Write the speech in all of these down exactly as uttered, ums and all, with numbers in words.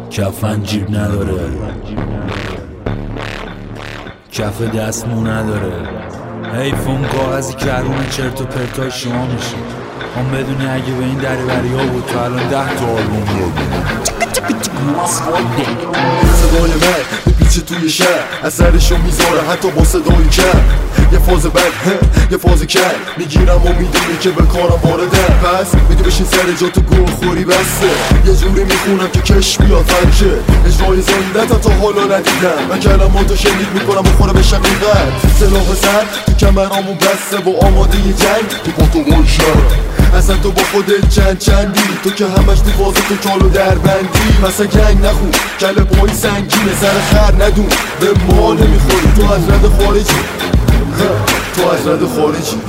کفن جیب نداره، کف دستمو نداره. حیف اون کاغذی که حروم چرت و پرتای شما میشه. هم بدونی اگه به این دریوری ها بود تا الان ده تا آلبوم دارد. صدای من میپیچه توی شهر، اثرشو میذاره حتی با صدای کم. یه فاز بد یه فاز کم میگیرم و میدونی که به کارم واردم. پس میدی بشین سر جا تو گوه خوری بسته. یه جوری میخونم که کش بیاد فرشه. اجرای زندت تا حالا ندیدم. من کلماتو شنید میکنم بخوره به شقیقت. سلاح سر تو کمرامو بسته و آماده یه جنگ تو پاتو شد. اصلا تو با خودت چند چندی، تو که همش تو فاز تو کالو در بندی. مثلا گنگ نخون کله پای سنگینه، سر خر ندون به ما نمیخوری. تو از رد خارجی، تو از رد خارجی.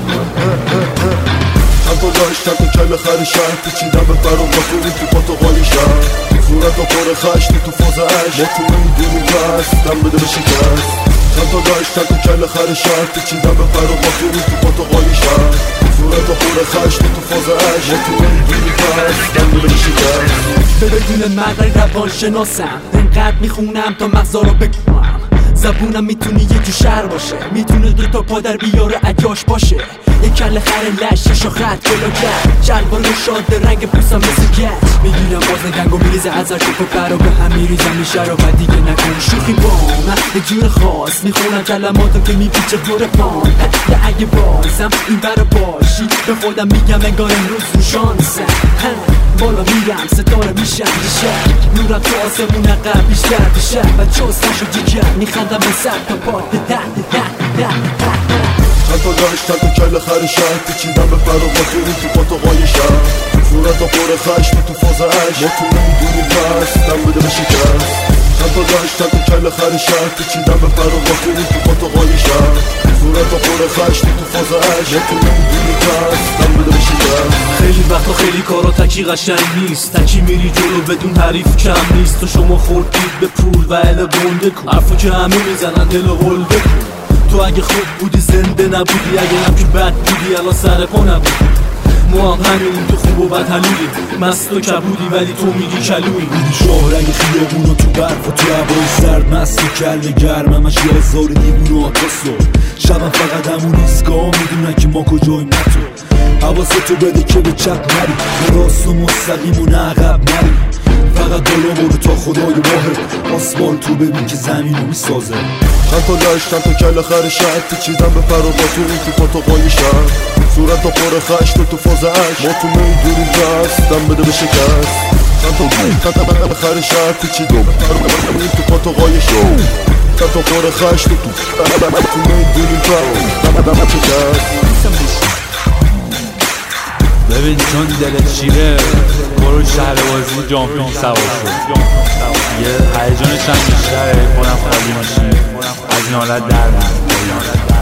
چند تا داشت چند تا کله خر شهر پیچیدم به فرام با تو تو پاتوقای شهر. صورت ها پر خشت تو فاز عشق، ما تو نمیدونیم بس دم بده به شکست. چند تا داشت چند تا کله خر شهر پیچیدم به فرام با تو تو پاتوقای شهر. صورت ها پر خشت تو فاز عشق، ما تو نمیدونیم بس دم بده به شکست. بدون مدر روان شناسم، انقدر میخونم تا مغزا رو بکنم. زبونم میتونه یه جو شهر باشه، میتونه دو تا پا در بیاره عیاش باشه. یه کله خر لشه شاخت کلا کرد، شلوار شاد رنگ پوستم مثل گچ. میگیرم باز گنگو میریزه ازش و پر و به هم میریزم میشه رو و دیگه نکن شوخی با من. یه جور خاص میخونم کلماتو که میپیچه دور پان. یه اگه بازم این برا باشی به خودم میگم انگار امروز رو شانسم. بالا میرم ستاره میشم دیشب، نورم تو آسمون عقب بیشتر بیشتر. و چوست نشو جیگر میخندم به سر تا پا ده ده ده ده ده. چند تا داشت چند تا کله خر شهر پیچیدم به فرام با تو تو پاتوقای شهر. صورت ها پر خشت تو فاز عشق، ما تو نمیدونیم بس دم بده به شکست. چند تا داشت چند تا کله خر شهر پیچیدم به فرام با تو تو پاتوقای شهر. صورت ها پر خشت تو فاز عشق، ما تو نمیدونیم بس دم بده به شکست. خیلی وقتا خیلی کارا تکی قشنگ نیست، تکی میری جلو بدون حریف کم نیست. تو شما خوردید به پول و اله گنده کن، حرفو که همه میزنن دل قول بکن. تو اگه خوب بودی زنده نبودی، اگه هم که بد بودی الان سر پا نبودی. ما هم همینیم تو خوب و بد حلولی، مست و کبودی ولی تو میگی کلویی. دیدی شاهرنگ خیابون و تو برف و تو هوای سرد، مست و کله گرم همش یه هزار دیوون و آتاسو. شبم فقط همون ایستگاه میدونن که ما کجاییم نه تو. حواستو بده که به چپ نری، به راست و مستقیم و نه عقب نری. فقط بالا برو تا خدای ماهر، آسمان تو ببین که زمینو میسازه. چند تا داشت چند تا کله خر شهر پیچیدم به فرام با تو تو پاتوقای شهر. صورت ها پر خشت تو فاز عشق، ما تو نمیدونیم بس دم بده به شکست. چند تا چند تا کله خر شهر پیچیدم به فرام با تو پاتوقای شهر. چند تا پر خشت تو تو نمیدونیم بس دم بده به شکست. ببین چون دلت شیره برو شهر بازی جامپینگ سوار شد. یه هیجانش هم بیشتره، خودم خالی ماشین از این حالت در میاد.